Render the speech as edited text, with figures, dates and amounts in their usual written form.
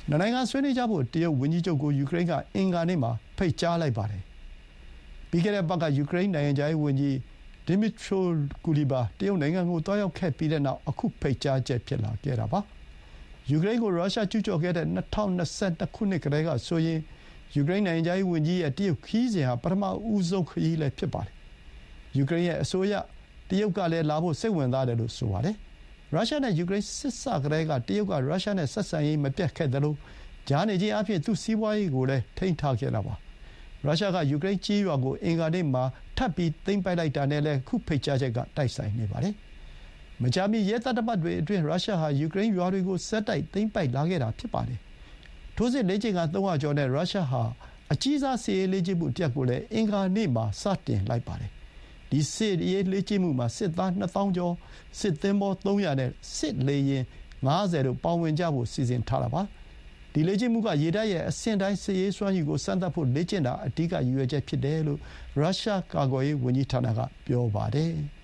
နှစ်နိုင်ငံဆွေးနွေးကြဖို့တရုတ်ဝန်ကြီးချုပ်ကိုယူကရိန်းကအင်္ဂါနေ့မှာဖိတ်ကြားလိုက်ပါတယ်။ပြီးခဲ့တဲ့ပတ်ကယူကရိန်းနိုင်ငံခြားရေးဝန်ကြီးဒီမီထရိုကူလီဘာတရုတ်နိုင်ငံကိုသွားရောက်ခဲ့ပြီးတဲ့နောက်အခုဖိတ်ကြားချက်ဖြစ်လာခဲ့တာပါ။ယူကရိန်းကိုရုရှားကျူးကျော်ခဲ့တဲ့2022ခုနှစ်ကတည်းကဆိုရင်ယူကရိန်းနိုင်ငံခြားရေးဝန်ကြီးရဲ့တရုတ်ခရီးစဉ်ဟာပထမဦးဆုံးခရီးလည်းဖြစ်ပါတယ်။ယူကရိန်းရဲ့အစိုးရတရုတ်ကလည်းလာဖို့စိတ်ဝင်စားတယ်လို့ဆိုပါတယ်။ရုရှားနဲ့ယူကရိန်းစစ်စကတည်းကတရုတ်ကရုရှားနဲ့ဆက်ဆံရေးမပြတ်ခဲ့သလိုကြားနေခြင်းအပြင်သူ့စီးပွားရေးကိုလည်းထိန်းထားခဲ့တာပါ။ရုရှားကယူကရိန်းကြေးရွာကိုအင်္ဂါနေ့မှာထပ်ပြီးသိမ်းပိုက်လိုက်တာနဲ့လည်းခုဖိတ်ကြားချက်ကတိုက်ဆိုင်နေပါတယ်။မကြာမီရဲတပ်တပတ်တွေအတွင်းရုရှားဟာယူကရိန်းရွာတွေကိုဆက်တိုက်သိမ်းပိုက်လာခဲ့တာဖြစ်ပါတယ်။ထိုးစစ်လေ့ကျင့်ခန်း300ကျော်နဲ့ရုရှားဟာအကြီးစားစစ်ရေးလေ့ကျင့်မှုတစ်ရပ်ကိုလည်းအင်္ဂါနေ့မှာစတင်လိုက်ပါတယ်။ဒီစစ်ရေးလေ့ကျင့်မှုမှာစစ်သား2000ကျော်စစ်သင်္ဘော300နဲ့စစ်လေယာဉ်50တို့ပါဝင်ကြဖို့စီစဉ်ထားတာပါ။ဒီလေ့ကျင့်မှုကရေတပ်ရဲ့အဆင့်တိုင်းစစ်ရေးစွမ်းရည်ကိုစမ်းသပ်ဖို့လေ့ကျင့်တာအဓိကရည်ရွယ်ချက်ဖြစ်တယ်လို့ရုရှားကာကွယ်ရေးဝန်ကြီးဌာနကပြောပါတယ်။